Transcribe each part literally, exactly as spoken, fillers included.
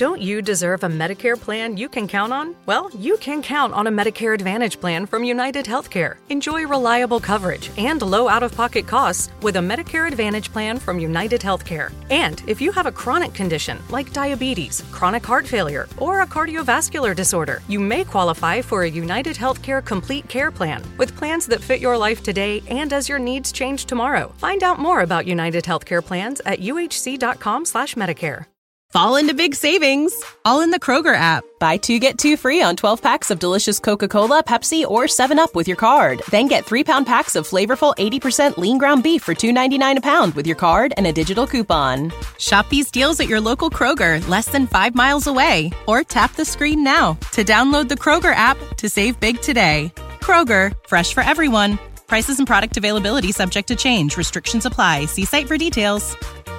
Don't you deserve a Medicare plan you can count on? Well, you can count on a Medicare Advantage plan from United Healthcare. Enjoy reliable coverage and low out-of-pocket costs with a Medicare Advantage plan from United Healthcare. And if you have a chronic condition like diabetes, chronic heart failure, or a cardiovascular disorder, you may qualify for a United Healthcare Complete Care plan with plans that fit your life today and as your needs change tomorrow. Find out more about United Healthcare plans at U H C dot com slash Medicare. Fall into big savings, all in the Kroger app. Buy two, get two free on twelve packs of delicious Coca-Cola, Pepsi, or seven up with your card. Then get three-pound packs of flavorful eighty percent lean ground beef for two ninety-nine a pound with your card and a digital coupon. Shop these deals at your local Kroger, less than five miles away. Or tap the screen now to download the Kroger app to save big today. Kroger, fresh for everyone. Prices and product availability subject to change. Restrictions apply. See site for details.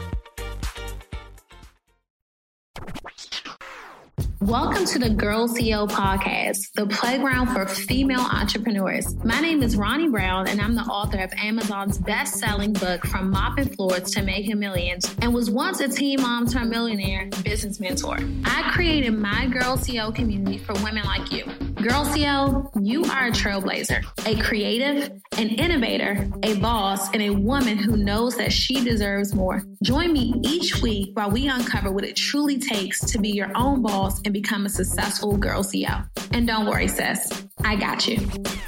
Welcome to the Girl C E O Podcast, the playground for female entrepreneurs. My name is Ronnie Brown, and I'm the author of Amazon's best-selling book, From Mopping Floors to Making Millions, and was once a teen mom turned millionaire business mentor. I created my Girl C E O community for women like you. Girl C E O, you are a trailblazer, a creative, an innovator, a boss, and a woman who knows that she deserves more. Join me each week while we uncover what it truly takes to be your own boss and become a successful Girl C E O. And don't worry, sis, I got you.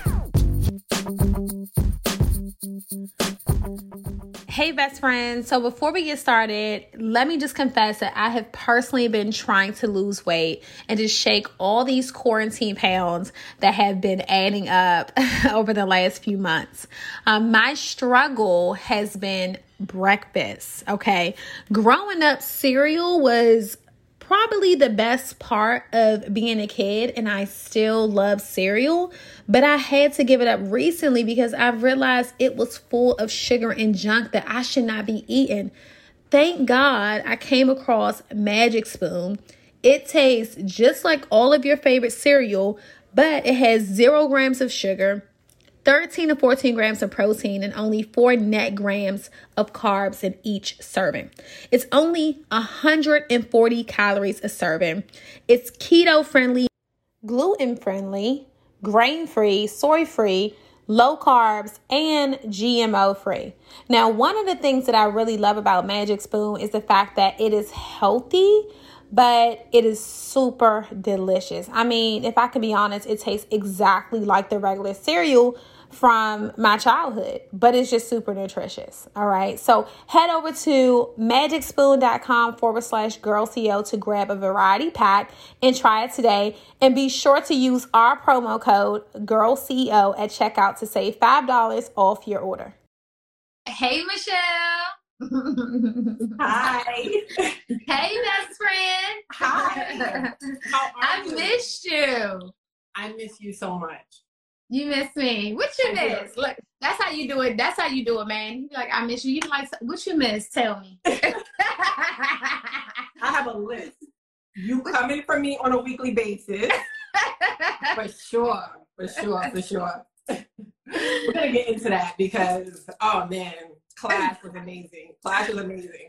Hey, best friends. So before we get started, let me just confess that I have personally been trying to lose weight and just shake all these quarantine pounds that have been adding up over the last few months. Um, my struggle has been breakfast, okay? Growing up, cereal was probably the best part of being a kid, and I still love cereal, but I had to give it up recently because I've realized it was full of sugar and junk that I should not be eating. Thank God I came across Magic Spoon. It tastes just like all of your favorite cereal, but it has zero grams of sugar, thirteen to fourteen grams of protein, and only four net grams of carbs in each serving. It's only one hundred forty calories a serving. It's keto-friendly, gluten-friendly, grain-free, soy-free, low carbs, and G M O-free. Now, one of the things that I really love about Magic Spoon is the fact that it is healthy, but it is super delicious. I mean, if I can be honest, it tastes exactly like the regular cereal from my childhood, but it's just super nutritious. All right. So head over to magicspoon.com forward slash girl C E O to grab a variety pack and try it today. And be sure to use our promo code girl C E O at checkout to save five dollars off your order. Hey, Michelle. Hi. Hey, best friend. Hi. How are I you? missed you. I miss you so much. You miss me. What you I miss? do. Look, that's how you do it. That's how you do it, man. You be like, I miss you. You be like, what you miss? Tell me. I have a list. You coming for me on a weekly basis. For sure. For sure. For sure. We're going to get into that because, oh man, class was amazing. Class was amazing.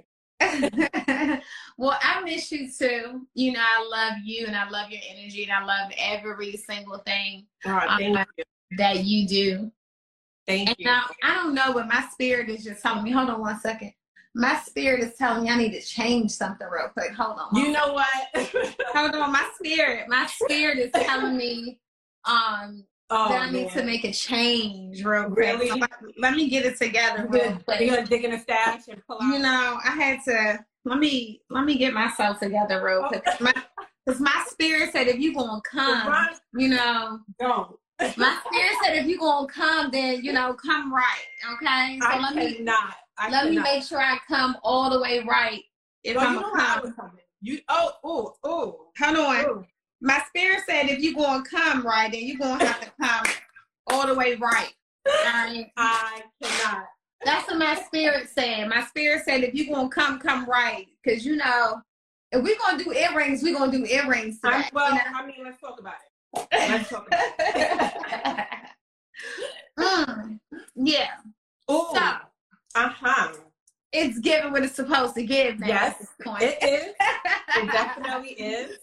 Well, I miss you too. You know, I love you and I love your energy and I love every single thing All right, thank um, you. that you do. Thank And you. now, I don't know, but my spirit is just telling me, hold on one second. My spirit is telling me I need to change something real quick. Hold on. You know what? Hold on. My spirit, my spirit is telling me um, oh, that I need man. to make a change real quick. Really? So let, let me get it together You real gonna, quick. you gonna dig in a stash and pull out? You know, I had to, let me, let me get myself together real quick. Cause my, cause my spirit said, if you gonna come, Right. you know, Don't. my spirit said, if you gonna come, then, you know, come right. Okay. So I let me, cannot. I let me cannot. make sure I come all the way right. If Well, I'm you know gonna how I come. was coming. You, oh, oh, oh. Hold on. oh. My spirit said, if you gonna come right, then you gonna have to come all the way right. All right. I cannot. That's what my spirit said. My spirit said, if you gonna come, come right. Cause you know, if we're gonna do earrings, we're gonna do earrings today. I'm, well, you know? I mean, let's talk about it. Let's talk about it. mm, yeah. Ooh. So Uh-huh. it's giving what it's supposed to give now Yes, at this point. it is. It definitely is.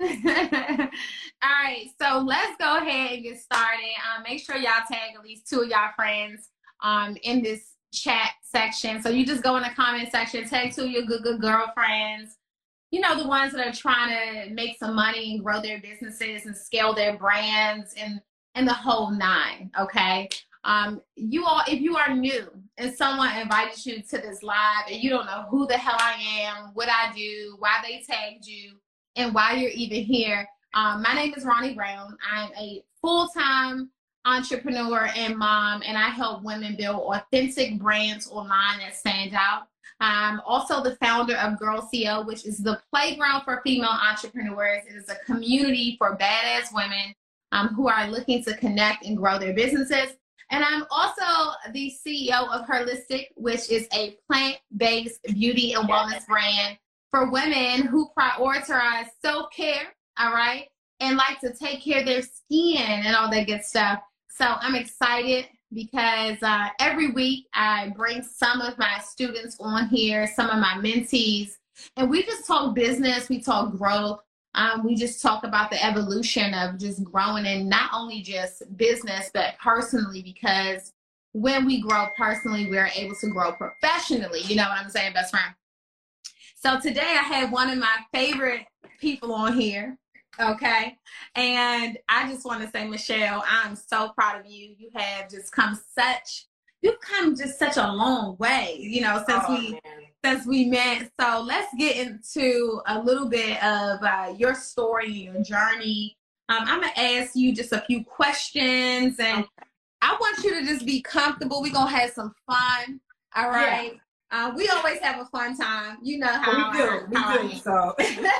All right, so let's go ahead and get started. Um, make sure y'all tag at least two of y'all friends um, in this chat section. So you just go in the comment section, tag two of your good, good girlfriends. You know, the ones that are trying to make some money and grow their businesses and scale their brands and, and the whole nine, okay? Um, you all, if you are new and someone invited you to this live and you don't know who the hell I am, what I do, why they tagged you, and why you're even here, um, my name is Ronnie Brown. I'm a full-time entrepreneur and mom, and I help women build authentic brands online that stand out. I'm also the founder of Girl C O, which is the playground for female entrepreneurs. It is a community for badass women um, who are looking to connect and grow their businesses. And I'm also the C E O of Herlistic, which is a plant-based beauty and wellness brand for women who prioritize self-care, all right, and like to take care of their skin and all that good stuff. So I'm excited because uh, every week I bring some of my students on here, some of my mentees, and we just talk business, we talk growth. Um, we just talk about the evolution of just growing in not only just business, but personally, because when we grow personally, we're able to grow professionally. You know what I'm saying, best friend? So today I have one of my favorite people on here, okay? And I just want to say, Michelle, I'm so proud of you. You have just come such, you've come just such a long way, you know, since oh, we man. since we met. So let's get into a little bit of uh, your story, your journey. Um, I'm going to ask you just a few questions, and okay. I want you to just be comfortable. We're going to have some fun, all right? Yeah. Uh, we always have a fun time. You know how we do. I, we how do. I So, all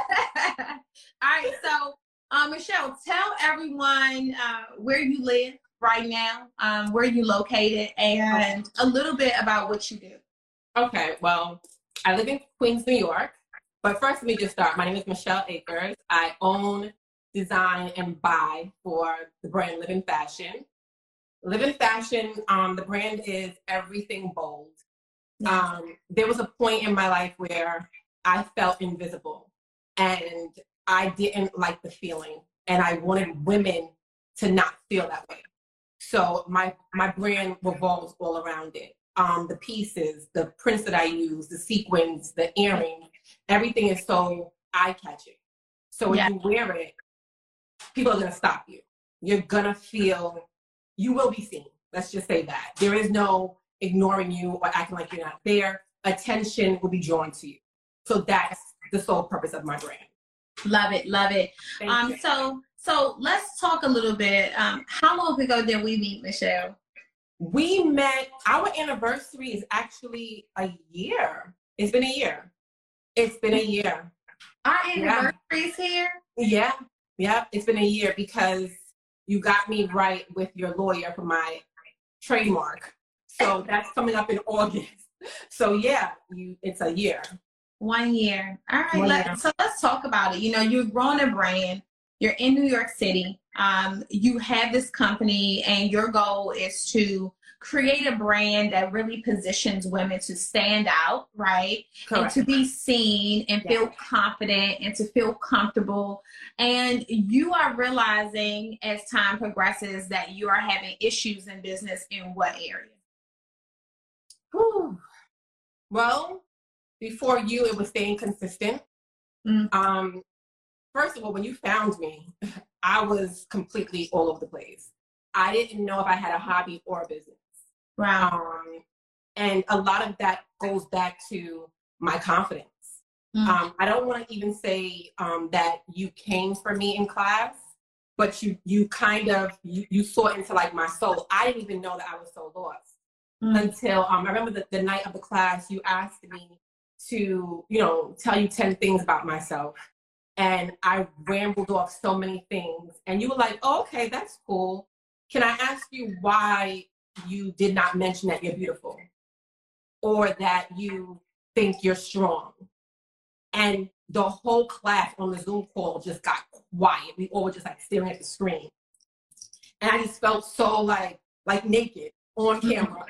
right. So, um, Michelle, tell everyone uh, where you live right now, um, where you located, and a little bit about what you do. Okay. Well, I live in Queens, New York. But first, let me just start. My name is Michelle Akers. I own, design, and buy for the brand Live in Fashion. Live in Fashion. Um, the brand is everything bold. Um, there was a point in my life where I felt invisible and I didn't like the feeling, and I wanted women to not feel that way. So my, my brand revolves all around it. Um, the pieces, the prints that I use, the sequins, the earrings, everything is so eye-catching. So when yeah. you wear it, people are going to stop you. You're going to feel, you will be seen. Let's just say that. There is no ignoring you or acting like you're not there. Attention will be drawn to you. So that's the sole purpose of my brand. Love it, love it. Thank um, you. so so let's talk a little bit. Um, how long ago did we meet, Michelle? We met, our anniversary is actually a year. It's been a year. It's been a year. Our anniversary is yeah. here? Yeah, yeah, it's been a year because you got me right with your lawyer for my trademark. So that's coming up in August. So yeah, you it's a year. One year. All right. Let, so let's talk about it. You know, you're growing a brand. You're in New York City. Um, you have this company, and your goal is to create a brand that really positions women to stand out, right? Correct. And to be seen and yeah. feel confident and to feel comfortable. And you are realizing as time progresses that you are having issues in business. In what area? Whew. Well, before you, it was staying consistent. Mm-hmm. Um, first of all, when you found me, I was completely all over the place. I didn't know if I had a hobby or a business. Wow. Um, and a lot of that goes back to my confidence. Mm-hmm. Um, I don't want to even say um, that you came for me in class, but you you kind of, you, you saw into like my soul. I didn't even know that I was so lost. Mm-hmm. Until um, I remember the, the night of the class, you asked me to, you know, tell you ten things about myself. And I rambled off so many things. And you were like, oh, okay, that's cool. Can I ask you why you did not mention that you're beautiful? Or that you think you're strong? And the whole class on the Zoom call just got quiet. We all were just like staring at the screen. And I just felt so like, like naked on camera.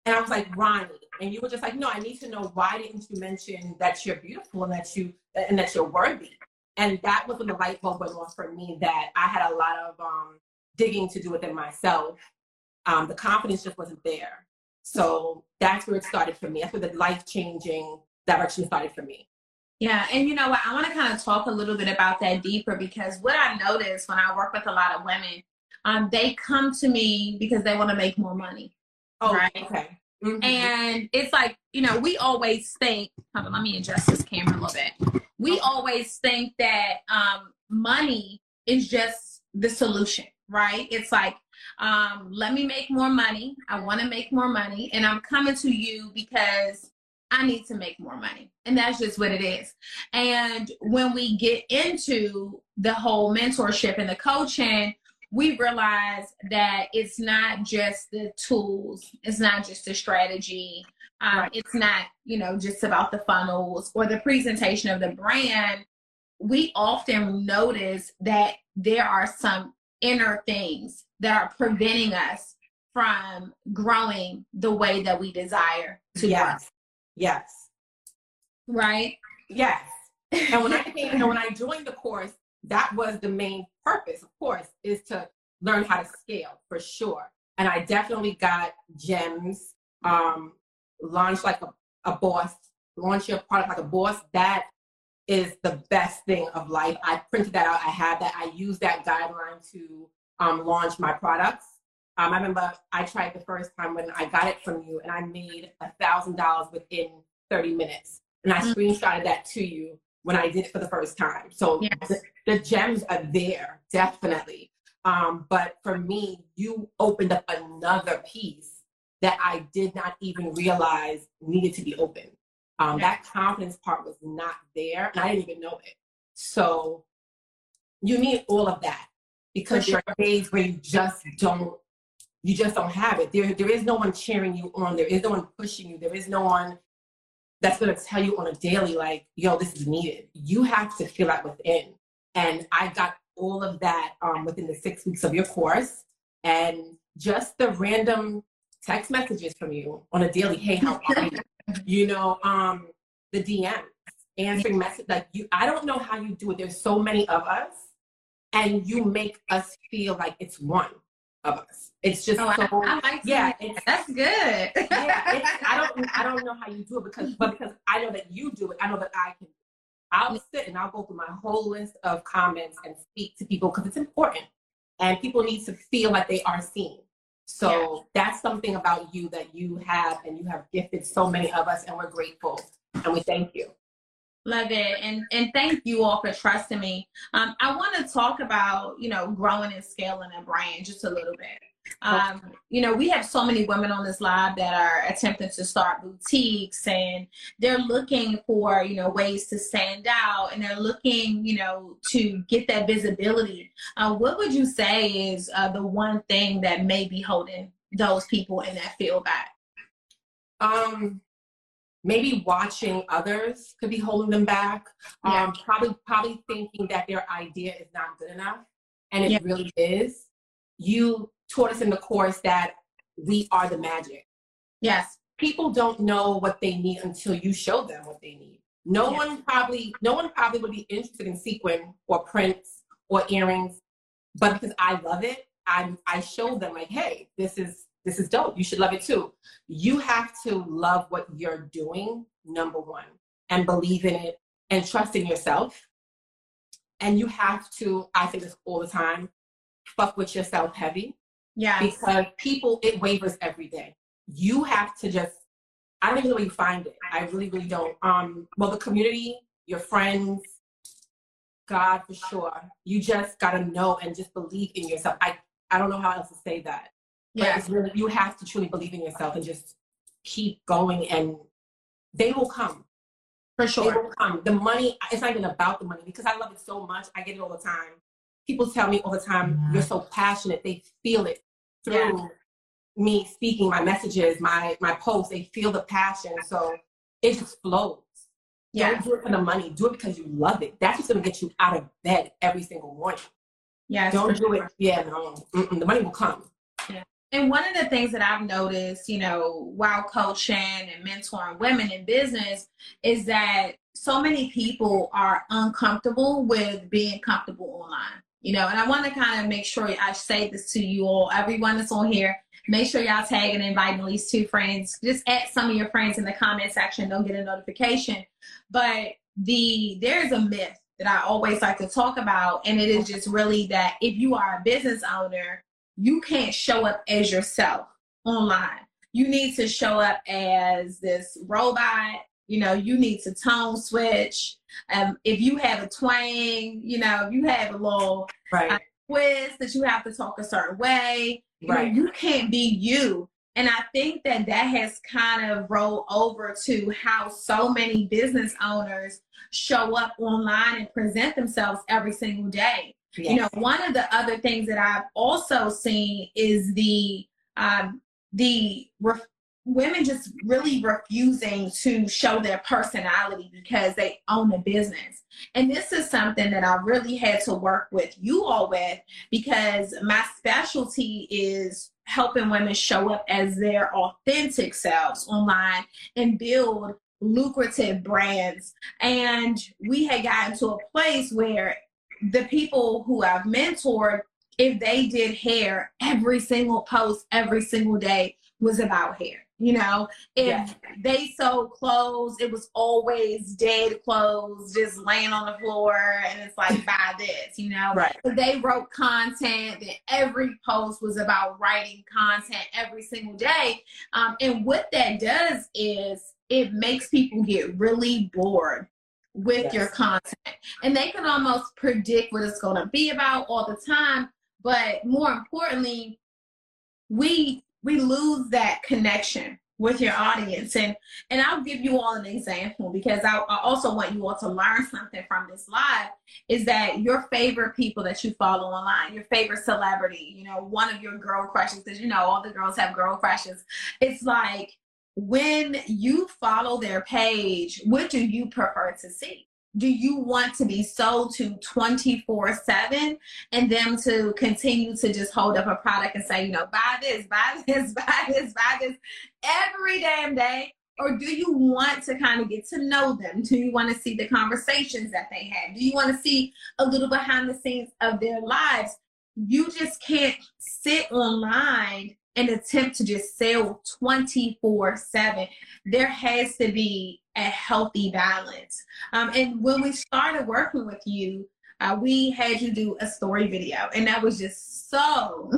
And I was like, Ronnie, and you were just like, no, I need to know, why didn't you mention that you're beautiful and that you and that you're worthy? And that was when the light bulb went off for me, that I had a lot of um, digging to do within myself. Um, the confidence just wasn't there. So that's where it started for me. That's where the life-changing direction started for me. Yeah, and you know what? I want to kind of talk a little bit about that deeper, because what I noticed when I work with a lot of women, um, they come to me because they want to make more money. Oh, right? Okay. Mm-hmm. And it's like, you know, we always think, hold on, let me adjust this camera a little bit. We always think that um, money is just the solution, right? It's like, um, let me make more money. I want to make more money. And I'm coming to you because I need to make more money. And that's just what it is. And when we get into the whole mentorship and the coaching, we realize that it's not just the tools. It's not just the strategy. Um, Right. It's not, you know, just about the funnels or the presentation of the brand. We often notice that there are some inner things that are preventing us from growing the way that we desire to Yes. grow. Yes. Right? Yes. And when I came, and when I joined the course, that was the main purpose, of course, is to learn how to scale, for sure. And I definitely got gems, um, launch like a, a boss, launch your product like a boss. That is the best thing of life. I printed that out. I have that. I use that guideline to um, launch my products. Um, I remember I tried the first time when I got it from you, and I made a thousand dollars within thirty minutes. And I Mm-hmm. screenshotted that to you when I did it for the first time. So Yes. the, the gems are there, definitely. Um, but for me, you opened up another piece that I did not even realize needed to be open. Um, Yeah. That confidence part was not there, and I didn't even know it. So you need all of that, because For there are days where you just don't, you just don't have it. There, there is no one cheering you on. There is no one pushing you. There is no one that's going to tell you on a daily, like, yo, this is needed. You have to feel that within. And I got all of that um, within the six weeks of your course. And just the random text messages from you on a daily, hey, how are you? You know, um, the D Ms, answering messages, like you, I don't know how you do it. There's so many of us, and you make us feel like it's one of us. It's just Oh, so, I, I like yeah, that. it's, That's good. yeah, it's, I don't, I don't know how you do it, because, but because I know that you do it, I know that I can. I'll sit and I'll go through my whole list of comments and speak to people, because it's important, and people need to feel like they are seen. So yeah. That's something about you that you have, and you have gifted so many of us, and we're grateful, and we thank you. Love it. And and thank you all for trusting me. Um, I want to talk about, you know, growing and scaling a brand just a little bit. Um, you know, we have so many women on this live that are attempting to start boutiques, and they're looking for, you know, ways to stand out, and they're looking, you know, to get that visibility. Uh, what would you say is uh, the one thing that may be holding those people in that field back? Um, maybe watching others could be holding them back. Yeah. Um, probably, probably thinking that their idea is not good enough, and it Yeah. really is. You taught us in the course that we are the magic. Yes. People don't know what they need until you show them what they need. No Yeah. one probably, no one probably would be interested in sequin or prints or earrings, but because I love it, I I show them like, hey, this is this is dope. You should love it too. You have to love what you're doing, number one, and believe in it and trust in yourself. And you have to, I say this all the time, fuck with yourself heavy. Yes. Because people, it wavers every day. You have to just, I don't even know where you find it. I really, really don't. Um, well, the community, your friends, God, for sure. You just got to know and just believe in yourself. I, I don't know how else to say that. But Yeah. it's really, you have to truly believe in yourself and just keep going, and they will come. For They sure. will come. The money, it's not even about the money, because I love it so much. I get it all the time. People tell me all the time, you're so passionate. They feel it through Yeah. me speaking, my messages, my my posts. They feel the passion. So it just flows. Yeah. Don't do it for the money. Do it because you love it. That's what's going to get you out of bed every single morning. Yes. Don't for do sure. it. Yeah, no. Mm-mm. The money will come. Yeah. And one of the things that I've noticed, you know, while coaching and mentoring women in business is that so many people are uncomfortable with being comfortable online, you know, and I want to kind of make sure I say this to you all, everyone that's on here, make sure y'all tag and invite at least two friends. Just add some of your friends in the comment section. They'll get a notification. But the there's a myth that I always like to talk about, and it is just really that if you are a business owner, you can't show up as yourself online. You need to show up as this robot. You know, you need to tone switch. Um, if you have a twang, you know, if you have a little right. uh, quiz that you have to talk a certain way, you right. know, you can't be you. And I think that that has kind of rolled over to how so many business owners show up online and present themselves every single day. Yes. You know, one of the other things that I've also seen is the um, the ref- women just really refusing to show their personality because they own a business. And this is something that I really had to work with you all with, because my specialty is helping women show up as their authentic selves online and build lucrative brands. And we had gotten to a place where the people who I've mentored, if they did hair, every single post, every single day was about hair. You know, if yeah. they sold clothes, it was always dead clothes just laying on the floor, and it's like, buy this, you know. Right. If they wrote content, then every post was about writing content every single day. Um, and what that does is it makes people get really bored with yes. your content, and they can almost predict what it's going to be about all the time. But more importantly, we we lose that connection with your audience. And and I'll give you all an example, because I, I also want you all to learn something from this live, is that your favorite people that you follow online, your favorite celebrity, you know, one of your girl crushes, because you know all the girls have girl crushes. It's like, when you follow their page, what do you prefer to see? Do you want to be sold to twenty-four seven and them to continue to just hold up a product and say, you know, buy this, buy this, buy this, buy this every damn day? Or do you want to kind of get to know them? Do you want to see the conversations that they have? Do you want to see a little behind the scenes of their lives? You just can't sit online and attempt to just sell twenty-four seven. There has to be a healthy balance. Um, and when we started working with you, uh, we had you do a story video, and that was just so,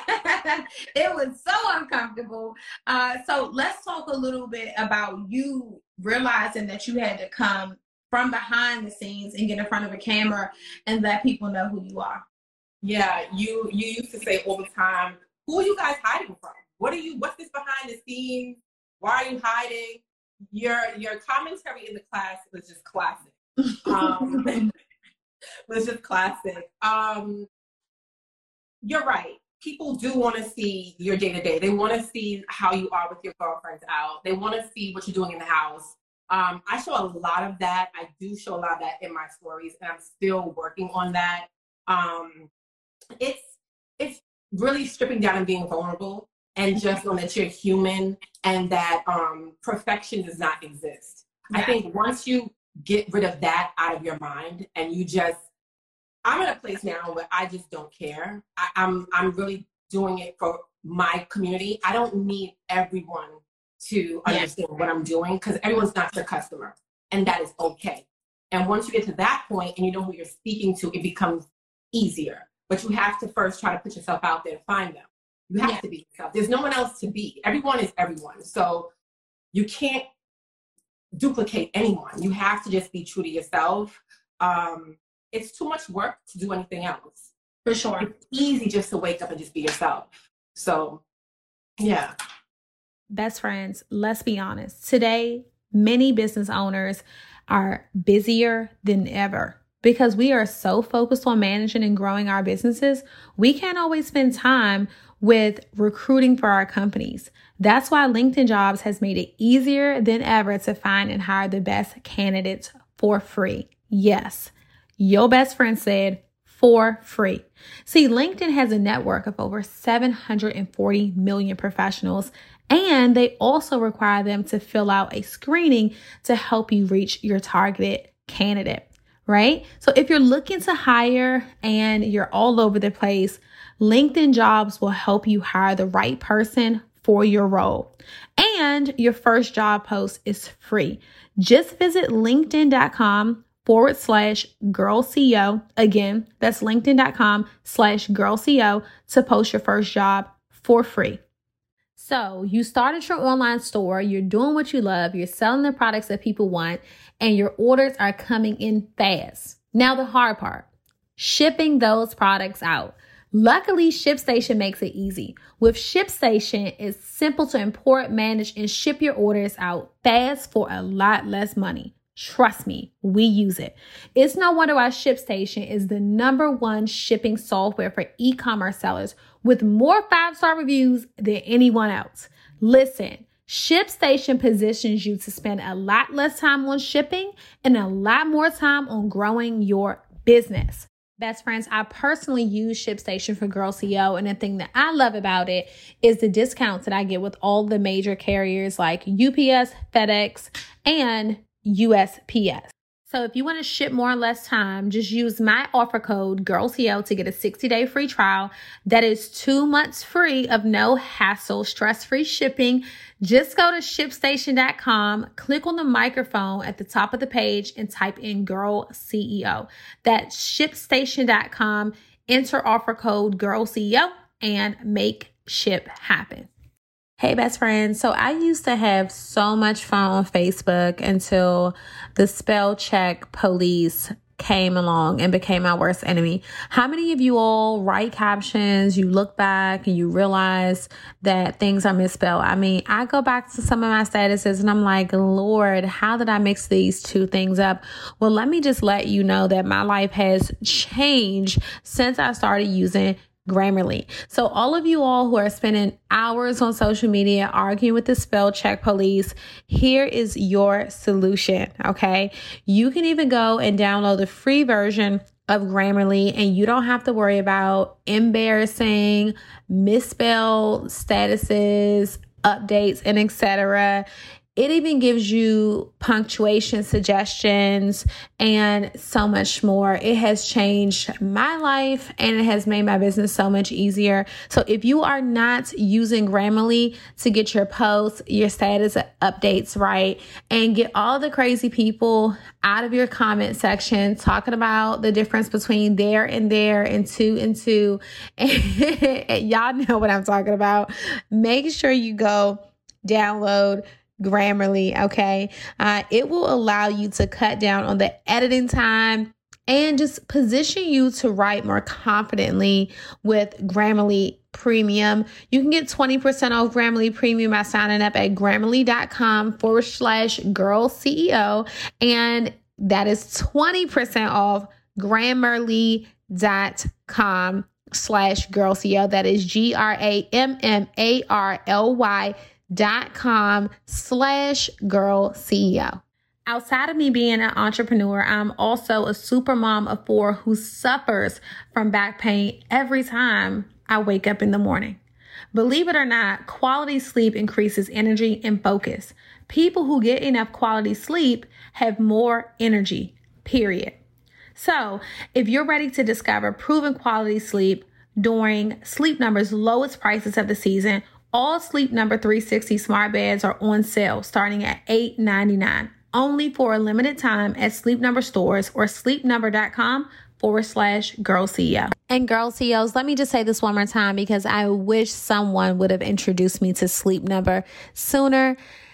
it was so uncomfortable. Uh, so let's talk a little bit about you realizing that you had to come from behind the scenes and get in front of a camera and let people know who you are. Yeah, you you used to say all the time, who are you guys hiding from? What are you, what's this behind the scenes? Why are you hiding? Your your commentary in the class was just classic. Um, was just classic. Um, you're right. People do want to see your day-to-day. They want to see how you are with your girlfriends out. They want to see what you're doing in the house. Um, I show a lot of that. I do show a lot of that in my stories, and I'm still working on that. Um, it's it's really stripping down and being vulnerable, and just knowing that you're human and that um, perfection does not exist. Yeah. I think once you get rid of that out of your mind and you just, I'm at a place now where I just don't care. I, I'm I'm really doing it for my community. I don't need everyone to understand yeah. what I'm doing, because everyone's not your customer, and that is okay. And once you get to that point and you know who you're speaking to, it becomes easier. But you have to first try to put yourself out there and find them. You have yeah. to be yourself. There's no one else to be. Everyone is everyone. So you can't duplicate anyone. You have to just be true to yourself. Um, it's too much work to do anything else. For sure. It's easy just to wake up and just be yourself. So, yeah. Best friends, let's be honest. Today, many business owners are busier than ever. Because we are so focused on managing and growing our businesses, we can't always spend time with recruiting for our companies. That's why LinkedIn Jobs has made it easier than ever to find and hire the best candidates for free. Yes, your best friend said for free. See, LinkedIn has a network of over seven hundred forty million professionals, and they also require them to fill out a screening to help you reach your targeted candidate, right? So if you're looking to hire and you're all over the place, LinkedIn Jobs will help you hire the right person for your role. And your first job post is free. Just visit linkedin.com forward slash girl CEO. Again, that's linkedin.com slash girl CEO to post your first job for free. So you started your online store, you're doing what you love, you're selling the products that people want, and your orders are coming in fast. Now the hard part, shipping those products out. Luckily, ShipStation makes it easy. With ShipStation, it's simple to import, manage, and ship your orders out fast for a lot less money. Trust me, we use it. It's no wonder why ShipStation is the number one shipping software for e-commerce sellers with more five-star reviews than anyone else. Listen, ShipStation positions you to spend a lot less time on shipping and a lot more time on growing your business. Best friends, I personally use ShipStation for Girl C E O, and the thing that I love about it is the discounts that I get with all the major carriers like U P S, FedEx, and U S P S. So if you want to ship more or less time, just use my offer code Girl C E O to get a sixty day free trial. That is two months free of no hassle, stress-free shipping. Just go to ShipStation dot com, click on the microphone at the top of the page and type in Girl C E O. That's ShipStation dot com, enter offer code Girl C E O and make ship happen. Hey, best friends. So I used to have so much fun on Facebook until the spell check police came along and became my worst enemy. How many of you all write captions, you look back and you realize that things are misspelled? I mean, I go back to some of my statuses and I'm like, Lord, how did I mix these two things up? Well, let me just let you know that my life has changed since I started using Grammarly. So all of you all who are spending hours on social media arguing with the spell check police, here is your solution. Okay. You can even go and download the free version of Grammarly and you don't have to worry about embarrassing, misspelled statuses, updates, and et cetera. It even gives you punctuation suggestions and so much more. It has changed my life and it has made my business so much easier. So if you are not using Grammarly to get your posts, your status updates right, and get all the crazy people out of your comment section talking about the difference between there and there and two and two, and y'all know what I'm talking about, make sure you go download Grammarly, okay? Uh, it will allow you to cut down on the editing time and just position you to write more confidently with Grammarly Premium. You can get twenty percent off Grammarly Premium by signing up at grammarly.com forward slash girl CEO. And that is twenty percent off grammarly.com slash girl CEO. That is G R A M M A R L Y dot com slash girl C E O. Outside of me being an entrepreneur, I'm also a super mom of four who suffers from back pain every time I wake up in the morning. Believe it or not, quality sleep increases energy and focus. People who get enough quality sleep have more energy, period. So if you're ready to discover proven quality sleep during Sleep Number's lowest prices of the season, all Sleep Number three sixty smart beds are on sale starting at eight ninety-nine, only for a limited time at Sleep Number stores or sleepnumber.com forward slash girl C E O. And girl C E Os, let me just say this one more time because I wish someone would have introduced me to Sleep Number sooner.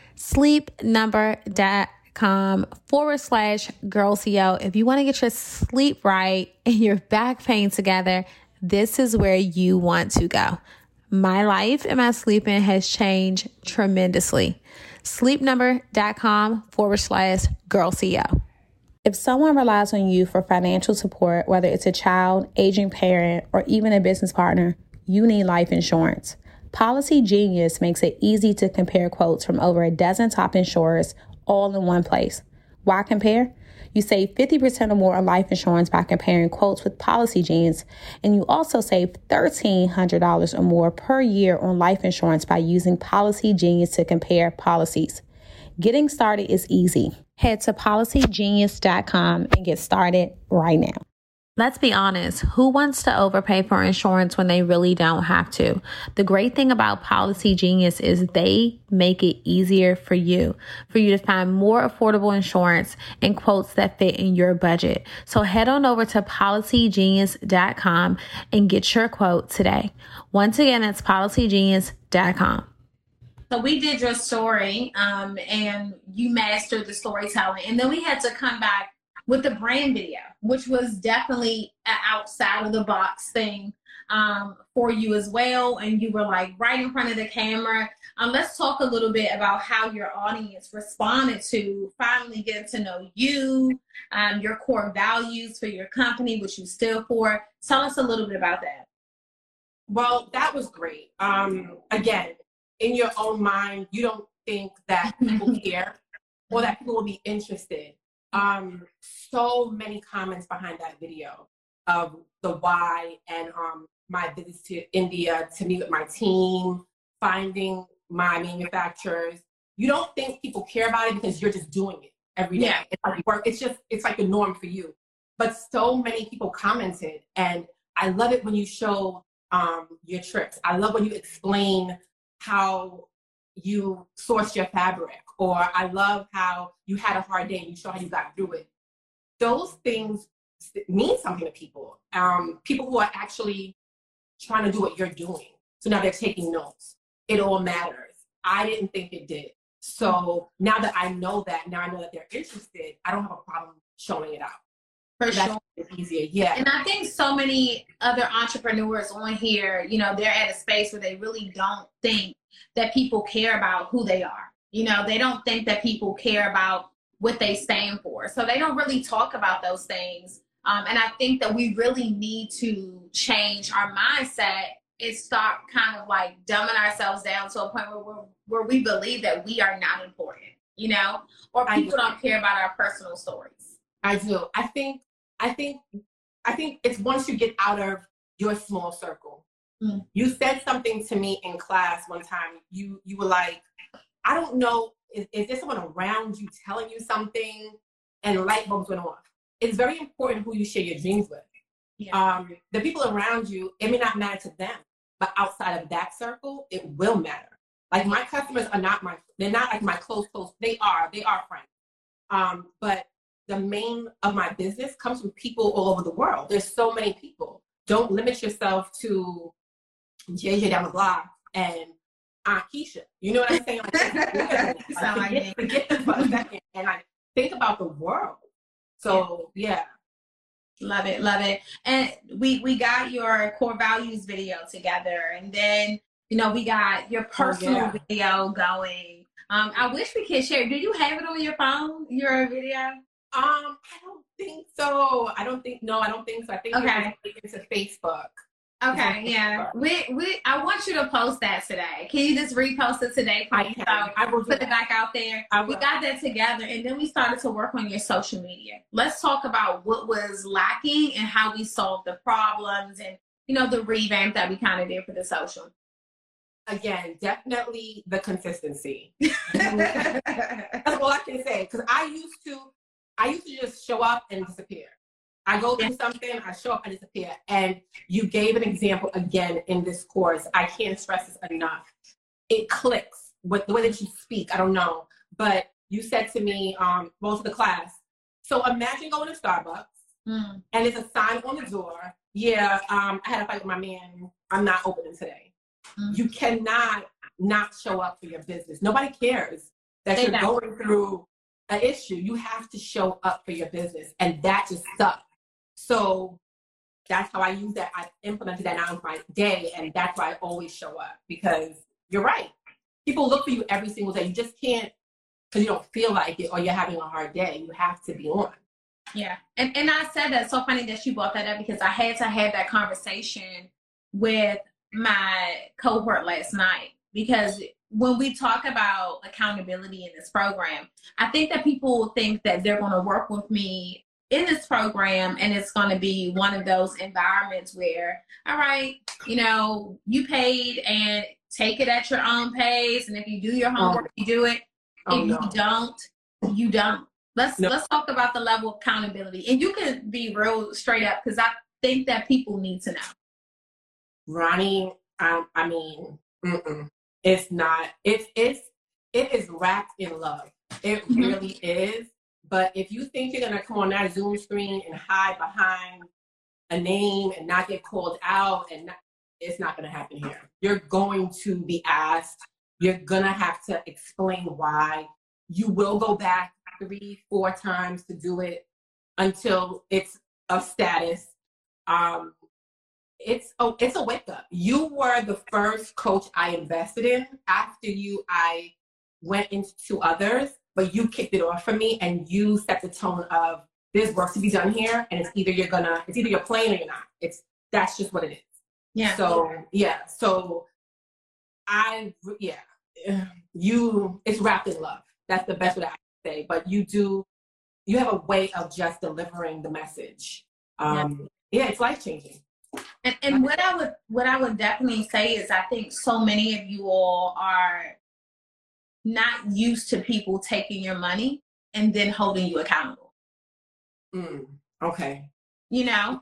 Sleepnumber.com forward slash girl C E O. If you want to get your sleep right and your back pain together, this is where you want to go. My life and my sleeping has changed tremendously. Sleepnumber.com forward slash girl C E O. If someone relies on you for financial support, whether it's a child, aging parent, or even a business partner, you need life insurance. Policy Genius makes it easy to compare quotes from over a dozen top insurers all in one place. Why compare? You save fifty percent or more on life insurance by comparing quotes with Policy Genius, and you also save one thousand three hundred dollars or more per year on life insurance by using Policy Genius to compare policies. Getting started is easy. Head to policy genius dot com and get started right now. Let's be honest, who wants to overpay for insurance when they really don't have to? The great thing about Policy Genius is they make it easier for you, for you to find more affordable insurance and quotes that fit in your budget. So head on over to policy genius dot com and get your quote today. Once again, that's policy genius dot com. So we did your story um, and you mastered the storytelling. And then we had to come back with the brand video, which was definitely an outside of the box thing um, for you as well. And you were like right in front of the camera. Um, let's talk a little bit about how your audience responded to finally getting to know you, um, your core values for your company, which you stood for. Tell us a little bit about that. Well, that was great. Um, again, in your own mind, you don't think that people care or that people will be interested. Um, so many comments behind that video of the why and um, my visits to India to meet with my team, finding my manufacturers. You don't think people care about it because you're just doing it every day. Yeah. It's like work. It's just, it's like the norm for you. But so many people commented, and I love it when you show um, your trips. I love when you explain how you sourced your fabric, or I love how you had a hard day and you show how you got through it. Those things mean something to people. Um, people who are actually trying to do what you're doing. So now they're taking notes. It all matters. I didn't think it did. So now that I know that, now I know that they're interested, I don't have a problem showing it out. For That's sure. easier, yeah. And I think so many other entrepreneurs on here, you know, they're at a space where they really don't think that people care about who they are. You know, they don't think that people care about what they stand for. So they don't really talk about those things. Um, and I think that we really need to change our mindset and stop kind of like dumbing ourselves down to a point where we're, where we believe that we are not important, you know, or people don't care about our personal stories. I do. I think, I think, I think it's once you get out of your small circle. Mm. You said something to me in class one time. You, you were like, I don't know, is, is there someone around you telling you something? And light bulbs went off. It's very important who you share your dreams with. Yeah. Um, the people around you, it may not matter to them, but outside of that circle, it will matter. Like my customers are not my, they're not like my close, close, they are, they are friends. Um, but the main of my business comes from people all over the world. There's so many people. Don't limit yourself to J J down the block and Aunt Keisha. You know what I'm saying? Like, like, forget, forget them for a second and like think about the world. So yeah. Love it, love it. And we we got your core values video together, and then you know we got your personal oh, yeah. video going. Um, I wish we could share. Do you have it on your phone? Your video? Um, I don't think so. I don't think no. I don't think so. I think okay. It's a Facebook. Okay, yeah. We we I want you to post that today. Can you just repost it today? I can. So I will put it back out there. We got that together, and then we started to work on your social media. Let's talk about what was lacking and how we solved the problems, and you know the revamp that we kind of did for the social. Again, definitely the consistency. That's all I can say. Because I used to, I used to just show up and disappear. I go through something, I show up, I disappear. And you gave an example again in this course. I can't stress this enough. It clicks with the way that you speak. I don't know. But you said to me, um, well, to the class, so imagine going to Starbucks mm. and there's a sign on the door. Yeah, um, I had a fight with my man. I'm not opening today. Mm. You cannot not show up for your business. Nobody cares that they you're don't. going through an issue. You have to show up for your business. And that just sucks. So that's how I use that. I implemented that now in my day, and that's why I always show up, because you're right. People look for you every single day. You just can't, because you don't feel like it or you're having a hard day. You have to be on. Yeah. And and I said that's so funny that you brought that up, because I had to have that conversation with my cohort last night, because when we talk about accountability in this program, I think that people think that they're going to work with me in this program and it's going to be one of those environments where, all right, you know, you paid and take it at your own pace. And if you do your homework, oh. you do it. Oh, if no. you don't, you don't. Let's no. let's talk about the level of accountability. And you can be real straight up because I think that people need to know. Ronnie, um, I mean, mm-mm. it's not. It's it's it is wrapped in love. It mm-hmm. really is. But if you think you're gonna come on that Zoom screen and hide behind a name and not get called out, and not, it's not gonna happen here. You're going to be asked. You're gonna have to explain why. You will go back three, four times to do it until it's a status. Um, it's oh, it's a wake up. You were the first coach I invested in. After you, I went into others, but you kicked it off for me, and you set the tone of there's work to be done here, and it's either you're gonna, it's either you're playing or you're not. It's that's just what it is. Yeah. So yeah. So I yeah, you. It's wrapped in love. That's the best way I can say. But you do, you have a way of just delivering the message. Um, yeah. yeah, it's life changing. And, and what I would what I would definitely say is I think so many of you all are not used to people taking your money and then holding you accountable. Mm, okay. You know?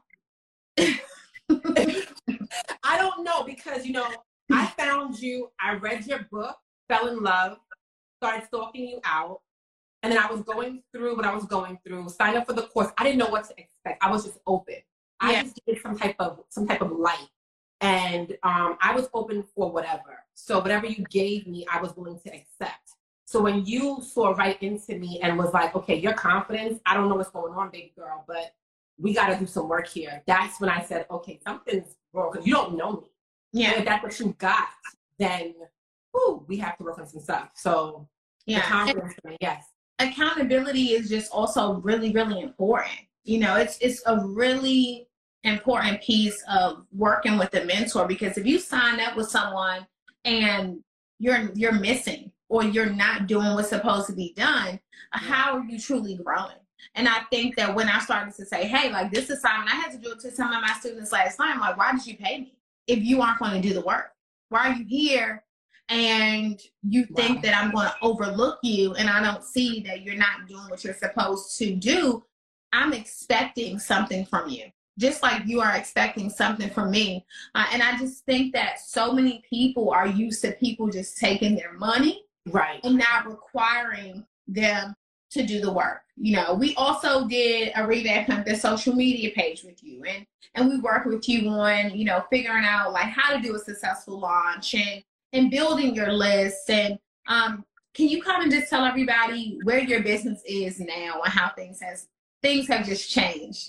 I don't know because, you know, I found you, I read your book, fell in love, started stalking you out, and then I was going through what I was going through, signed up for the course. I didn't know what to expect. I was just open. I yeah. just did some type of some type of light, and um, I was open for whatever. So whatever you gave me, I was willing to accept. So when you saw right into me and was like, okay, your confidence, I don't know what's going on, baby girl, but we got to do some work here. That's when I said, okay, something's wrong because you don't know me. Yeah. And if that's what you got, then whew, we have to work on some stuff. So yeah, the confidence for me, yes. Accountability is just also really, really important. You know, it's it's a really important piece of working with a mentor, because if you sign up with someone and you're you're missing or you're not doing what's supposed to be done, how are you truly growing? And I think that when I started to say, hey, like this assignment, I had to do it to some of my students last time. Like, why did you pay me if you aren't going to do the work? Why are you here and you think wow. that I'm going to overlook you and I don't see that you're not doing what you're supposed to do? I'm expecting something from you, just like you are expecting something from me. Uh, and I just think that so many people are used to people just taking their money, right, and not requiring them to do the work. You know, we also did a revamp of the social media page with you, and and we worked with you on, you know, figuring out like how to do a successful launch and and building your list. And um, can you kind of just tell everybody where your business is now and how things has things have just changed?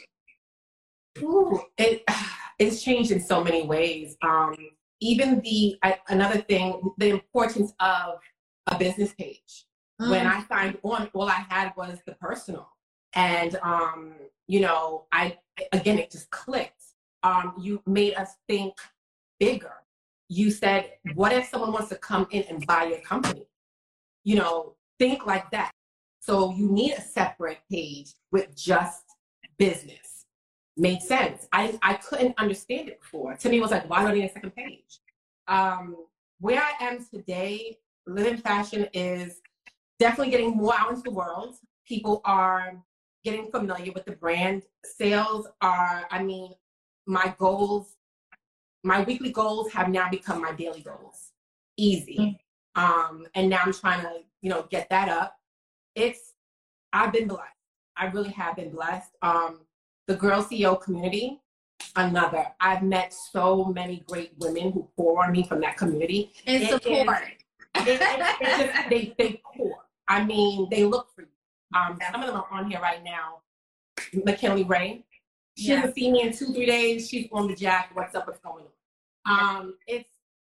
Ooh, it it's changed in so many ways. Um, even the I, another thing, the importance of a business page. Mm. When I signed on, all I had was the personal, and um, you know, I again it just clicked. Um, you made us think bigger. You said, "What if someone wants to come in and buy your company?" You know, think like that. So you need a separate page with just business. Made sense. I, I couldn't understand it before. To me, it was like, why do I need a second page? Um, where I am today, Live in Fashion is definitely getting more out into the world. People are getting familiar with the brand. Sales are, I mean, my goals, my weekly goals have now become my daily goals. Easy. Um, and now I'm trying to, you know, get that up. It's, I've been blessed. I really have been blessed. Um, the Girl C E O community, another. I've met so many great women who pour on me from that community. And it support. Is, it, it, it just, they, they pour. I mean, they look for you. Um, some of them are on here right now. McKinley Ray. She yeah. doesn't see me in two, three days. She's on the jack. What's up? What's going on? Um, it's,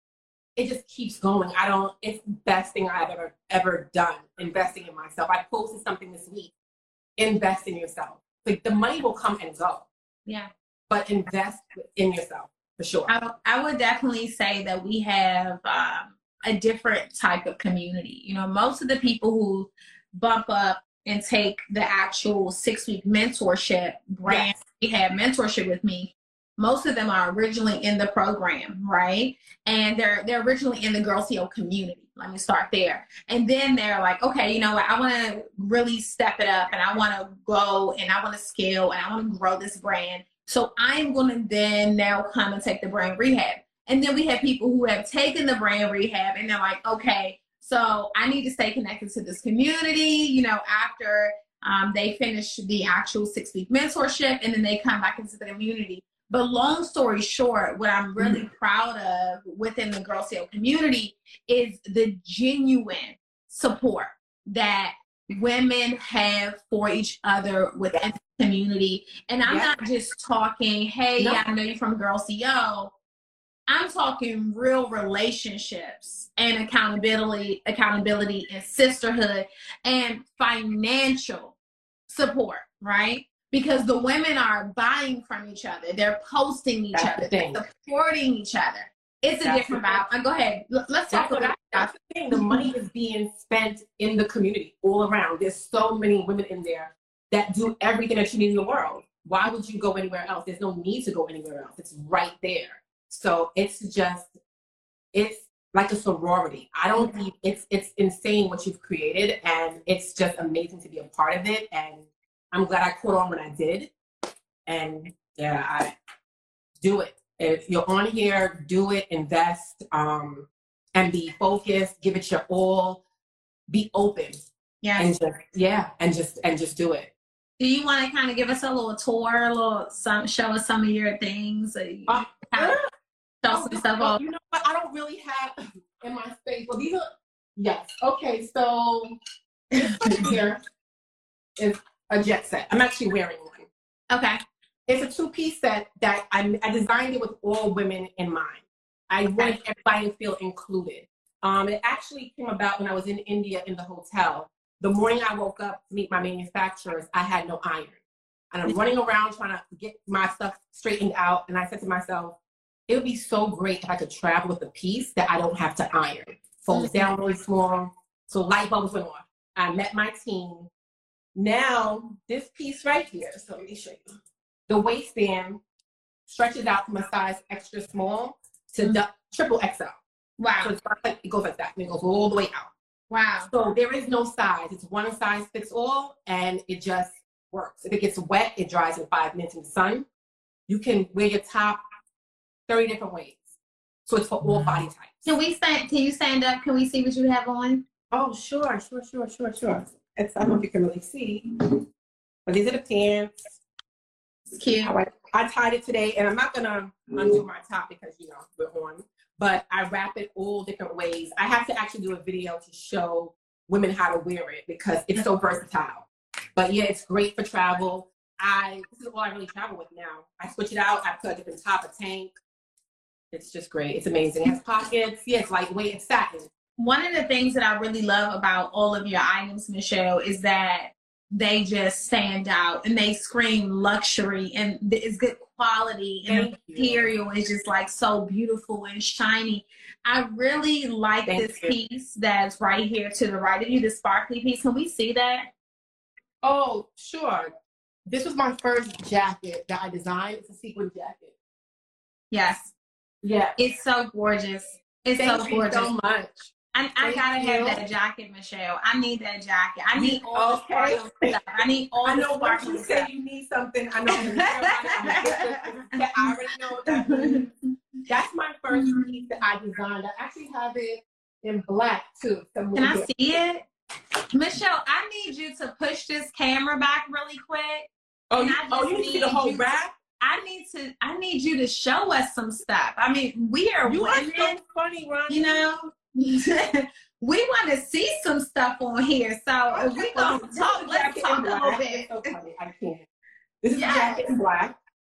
it just keeps going. I don't, it's the best thing I've ever, ever done, investing in myself. I posted something this week. Invest in yourself. Like the money will come and go. Yeah. But invest in yourself for sure. I, I would definitely say that we have um, a different type of community. You know, most of the people who bump up and take the actual six-week mentorship, brand Yes. rehab mentorship with me, most of them are originally in the program, right? And they're they're originally in the Girl C E O community. Let me start there. And then they're like, okay, you know what? I want to really step it up, and I want to go, and I want to scale, and I want to grow this brand. So I'm going to then now come and take the brand rehab. And then we have people who have taken the brand rehab, and they're like, okay, so I need to stay connected to this community, you know, after um, they finish the actual six-week mentorship, and then they come back into the community. But long story short, what I'm really mm-hmm. proud of within the Girl C E O community is the genuine support that women have for each other within the community. And I'm yeah. not just talking, hey, no. yeah, I know you're from Girl C E O. I'm talking real relationships and accountability, accountability and sisterhood and financial support, right? Because the women are buying from each other. They're posting each That's other. The thing. They're supporting each other. It's a That's different vibe. Uh, go ahead. L- let's talk That's about That's the thing. The money is being spent in the community all around. There's so many women in there that do everything that you need in the world. Why would you go anywhere else? There's no need to go anywhere else. It's right there. So it's just, it's like a sorority. I don't need, it's, it's insane what you've created, and it's just amazing to be a part of it. And I'm glad I caught on when I did. And yeah, I do it. If you're on here, do it, invest, um, and be focused, give it your all, be open. Yeah. And just, yeah, and just, and just do it. Do you want to kind of give us a little tour, a little, some, show us some of your things? Uh, uh, show oh, some stuff off. You know what? I don't really have in my space. Well, these are, yes. Okay, so this right here is a jet set. I'm actually wearing one. Okay. It's a two-piece set that I, I designed it with all women in mind. I Okay. wanted everybody to feel included. Um, it actually came about when I was in India in the hotel. The morning I woke up to meet my manufacturers, I had no iron. And I'm running around trying to get my stuff straightened out. And I said to myself, it would be so great if I could travel with a piece that I don't have to iron. Folds down really small. So light bulbs went off. I met my team. Now, this piece right here, so let me show you. The waistband stretches out from a size extra small to mm-hmm. du- triple X L. Wow. So it's like, it goes like that, and it goes all the way out. Wow. So there is no size. It's one size fits all, and it just works. If it gets wet, it dries in five minutes in the sun. You can wear your top thirty different ways. So it's for all body types. Can we stand, can you stand up? Can we see what you have on? Oh, sure, sure, sure, sure, sure. It's, I don't know if you can really see, but these are the pants. It's cute. I, I tied it today, and I'm not gonna undo my top because, you know, we're on, but I wrap it all different ways. I have to actually do a video to show women how to wear it because it's so versatile. But yeah, it's great for travel. I, this is all I really travel with now. I switch it out. I put a different top, a tank. It's just great. It's amazing. It has pockets. Yeah, it's lightweight. It's satin. One of the things that I really love about all of your items, Michelle, is that they just stand out and they scream luxury, and it's good quality, and Thank the material you. is just like so beautiful and shiny. I really like Thank this you. piece that's right here to the right of you, the sparkly piece. Can we see that? Oh, sure. This was my first jacket that I designed. It's a sequin jacket. Yes. Yeah. It's so gorgeous. It's Thank so you gorgeous. so much. I, I Thank gotta you. have that jacket, Michelle. I need that jacket. I need all Okay. the sparkly stuff. I need all I the know once sparkly you say stuff. you need something, I know I'm gonna get this. I already know what that means. That's my first piece that I designed. I actually have it in black too. Can I see it? Michelle, I need you to push this camera back really quick. Oh, And you, I oh, just you need the need whole you wrap? I need to I need you to show us some stuff. I mean, we are You are women, so funny, Ronnie. you know. We want to see some stuff on here. So if we gonna This is talk, a let's jacket talk in a little black. bit. It's so funny. I can't. This is Yes. a jacket in black.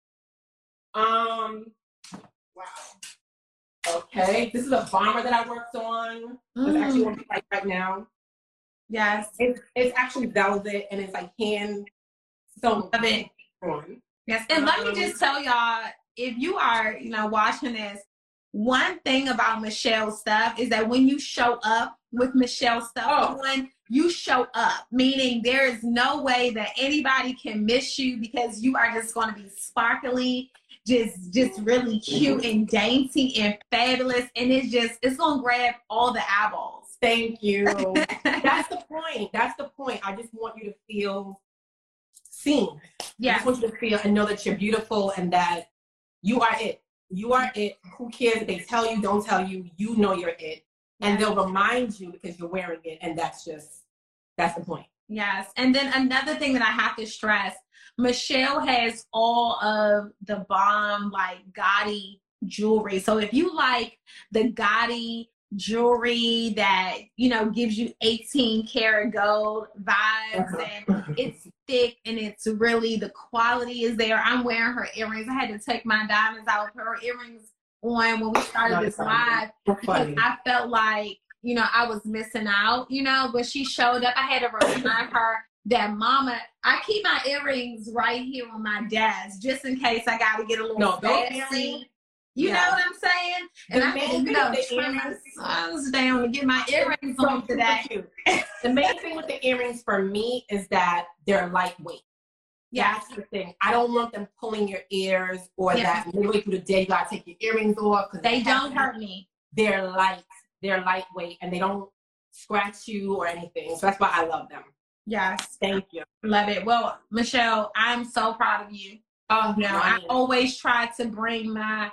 Um, wow. Okay, this is a bomber that I worked on. It's Mm. actually on right right now. Yes. It's it's actually velvet and it's like hand sewn Love it. on. Yes. And let me Um, just tell y'all, if you are, you know, watching this, one thing about Michelle's stuff is that when you show up with Michelle's stuff, oh. you show up, meaning there is no way that anybody can miss you because you are just going to be sparkly, just just really cute and dainty and fabulous, and it's just it's going to grab all the eyeballs. Thank you. That's the point. That's the point. I just want you to feel seen. Yeah. I just want you to feel and know that you're beautiful and that you are it. You are it. Who cares if they tell you, don't tell you, you know you're it. And they'll remind you because you're wearing it. And that's just, that's the point. Yes. And then another thing that I have to stress, Michelle has all of the bomb, like Gotti jewelry. So if you like the Gotti jewelry that, you know, gives you eighteen karat gold vibes and it's thick and it's really, the quality is there. I'm wearing her earrings. I had to take my diamonds out with her earrings on when we started this live because I felt like, you know, I was missing out, you know, but she showed up. I had to remind her that mama, I keep my earrings right here on my desk just in case I got to get a little no, fancy. You yeah. know what I'm saying? And the I main you know, thing with the earrings, down to get my earrings on today. The main thing with the earrings for me is that they're lightweight. Yeah. That's the thing. I don't want them pulling your ears or yeah. that midway through the day you gotta take your earrings off. They don't hurt me. They're light. They're lightweight and they don't scratch you or anything. So that's why I love them. Yes. Thank you. Love it. Well, Michelle, I'm so proud of you. Oh, you know, I always try to bring my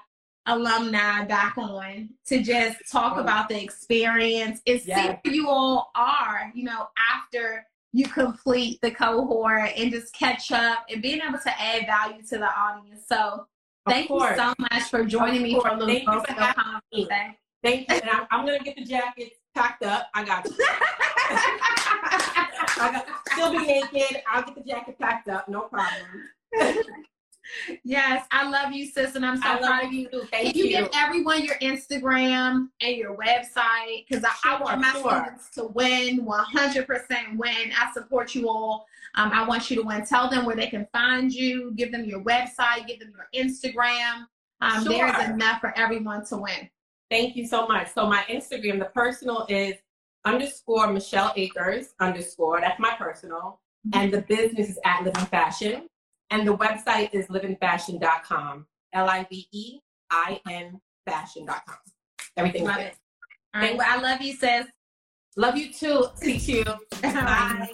alumni back on to just talk oh. about the experience and yes. see who you all are, you know, after you complete the cohort and just catch up and being able to add value to the audience. So thank you so much for joining me for a little conversation. Thank you. And I'm, I'm going to get the jackets packed up. I got you. I got, still be naked. I'll get the jacket packed up. No problem. Yes, I love you, sis, and I'm so I proud of you. Thank Can you, you give everyone your Instagram and your website? Because I, sure, I want my sure. students to win, one hundred percent win. I support you all. Um, I want you to win. Tell them where they can find you. Give them your website. Give them your Instagram. Um, sure. There's enough for everyone to win. Thank you so much. So my Instagram, the personal is underscore Michelle Akers underscore. That's my personal. Mm-hmm. And the business is at Living Fashion. And the website is living fashion dot com. L I V E I N fashion dot com. Everything. Love it. All right. Well, I love you, sis. Love you too. See you. Bye.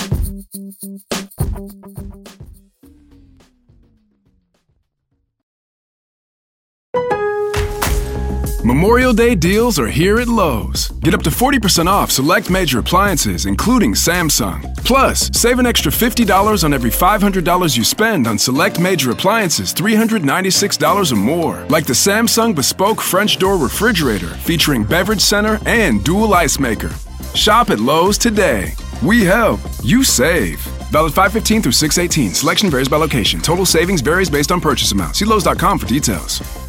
Memorial Day deals are here at Lowe's. Get up to forty percent off select major appliances, including Samsung. Plus, save an extra fifty dollars on every five hundred dollars you spend on select major appliances three hundred ninety-six dollars or more, like the Samsung Bespoke French Door Refrigerator featuring beverage center and dual ice maker. Shop at Lowe's today. We help, you save. Valid five fifteen through six eighteen. Selection varies by location. Total savings varies based on purchase amount. See Lowe's dot com for details.